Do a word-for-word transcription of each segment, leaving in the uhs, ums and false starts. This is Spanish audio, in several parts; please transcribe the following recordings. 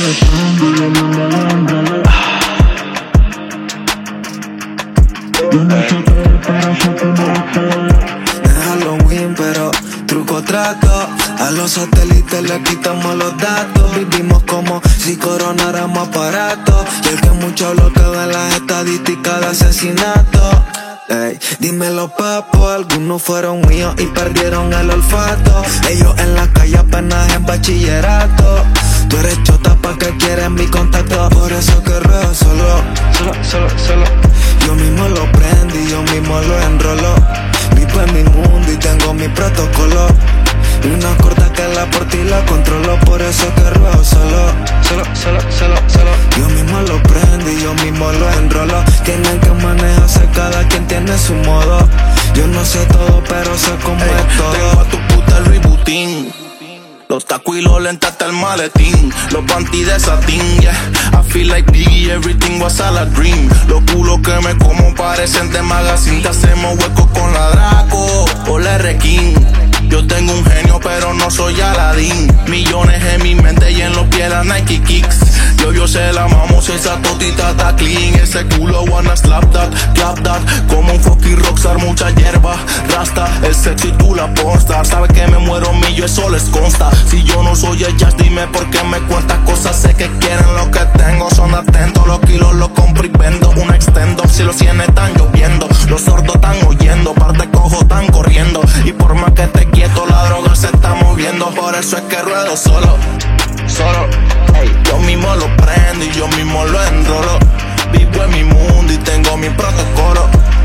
Es Halloween, pero truco trato. A los satélites le quitamos los datos. Vivimos como si coronáramos aparatos. Y el que mucho lo queda en las estadísticas de asesinato. Ey, dímelo papo, algunos fueron míos y perdieron el olfato. Ellos en la calle apenas en bachillerato. Tú eres chota pa' que quieres mi contacto. Por eso que ruedo solo, solo, solo, solo. Yo mismo lo prendí, yo mismo lo enrolo. Vivo en mi mundo y tengo mi protocolo. Y una corta que la por ti la controlo. Por eso que ruedo solo, solo, solo, solo, solo. Yo mismo lo prendí, yo mismo lo enrolo. Tienen que manejarse, cada quien tiene su modo. Yo no sé todo, pero sé cómo Ey, es todo. Tengo a tu puta el rebooting. Los tacos y los lentes hasta el maletín. Los panties de satín, yeah. I feel like Biggie, everything was all a dream. Los culos que me como parecen de magazine. Te hacemos hueco con la Draco o la R-King. Yo tengo un genio pero no soy Aladdin. Millones en mi mente y en los pies la Nike Kicks. Yo, yo se la mamos, esa totita está clean. Ese culo wanna slap that, clap that. Como un fucking rockstar, mucha hierba, rasta. El sexo y tú la pornstar. Sabe que me muero millo, eso les consta. Si yo no soy el jazz, dime por qué me cuentas cosas. Sé que quieren lo que tengo, son atentos. Los kilos los compro y vendo. Un extendo, si los cienes están lloviendo. Los sordos están oyendo, par de cojos están corriendo. Y por más que te quieto, la droga se está moviendo. Por eso es que ruedo solo, solo. Ey, yo mismo lo prendo y yo mismo lo enrolo. Vivo en mi mundo y tengo mi protocolo.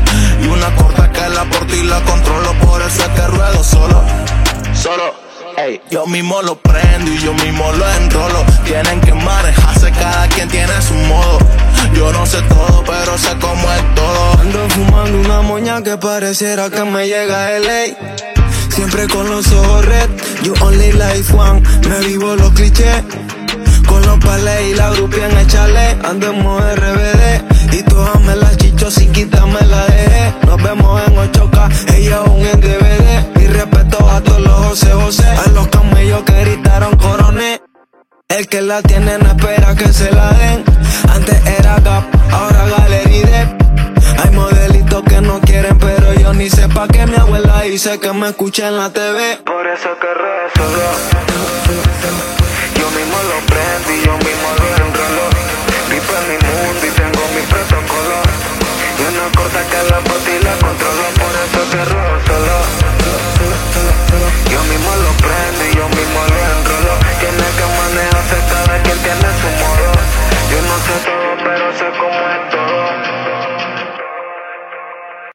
Y una corta que la por ti la controlo. Por eso es que ruedo solo, solo. Ey, yo mismo lo prendo y yo mismo lo enrolo. Tienen que manejarse, cada quien tiene su modo. Yo no sé todo, pero sé cómo es todo. Ando fumando una moña que pareciera que me llega a L A. Siempre con los ojos red, you only life one. Me vivo los clichés, con los palés y la grupia en el chalet. Ando en modo R B D, y todas me las chicho sin quitarme la dejé. Nos vemos en ocho K, ella aún en D V D. Mi respeto a todos los José José, a los camellos que gritaron coroné. El que la tiene no espera que se la den. Antes era Gap, ahora Galería Depp. Hay modelitos que no quieren, pero yo ni sé pa' qué mi abuela dice que me escuche en la T V. Por eso que rezo,